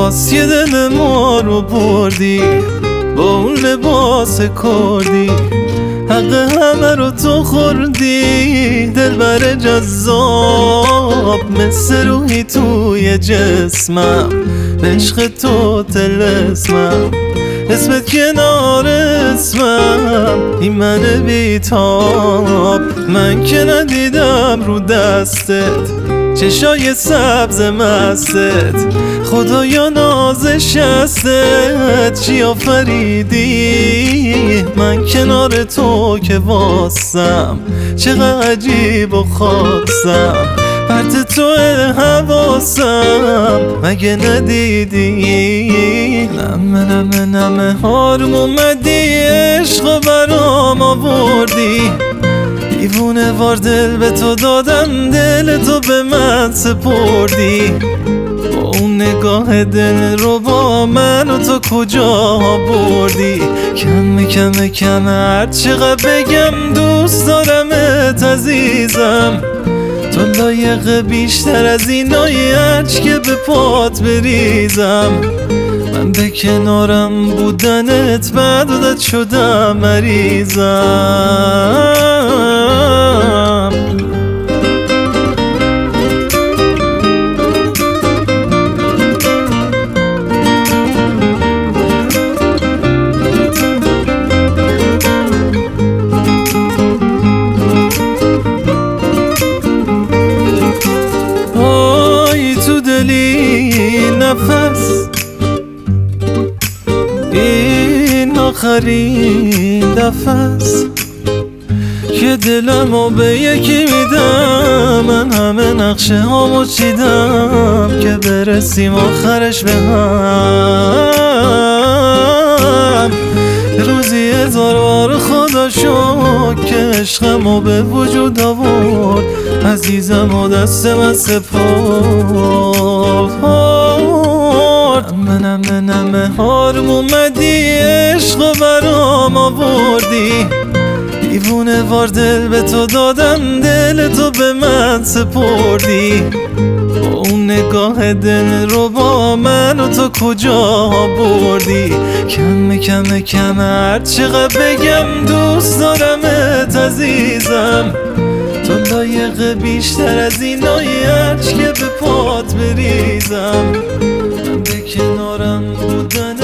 باز یه دل ما رو بردی با اون لباس کردی، حق همه رو تو خوردی. دلبر جذاب مثل روحی توی جسمم، عشق تو طلسمم، اسمت کنار اسمم، این من بیتاب. من که ندیدم رو دستت چشای سبز مستت، خدایا نازش هستت چی آفریدی. من کنار تو که واسم چقدر عجیب و خاصم، پرت تو حواسم مگه ندیدی. نمه نمه نمه هارم اومدی، عشق برام آوردی، دیوونه وار دل به تو دادم، دل تو به من سپردی. با اون نگاه دل رو با من و تو کجا بردی. کمه کمه کمه هر چقدر بگم دوست دارمت عزیزم، تو لایق بیشتر از اینایی هرچ که به پات بریزم. من به کنارم بودنت بعد عادت شدم مریضم. آی تو دلی نفس، این آخرین دفعست که دلمو به یکی میدم. من همه نقشه هامو چیدم که برسیم آخرش به هم. روزی هزار بار خدا شد که عشقمو به وجود آورد، عزیزم و دست من سپرد. نمه نمه هارم اومدی، عشق برام آوردی، دیوونه وار دل به تو دادم، دل تو به من سپردی. با اون نگاه دل رو با من و تو کجا بردی. کمه کمه کمه هر چقدر بگم دوست دارمت عزیزم، تو لایق بیشتر از اینایی هرچ که به پات بریزم. من به کنارم بودن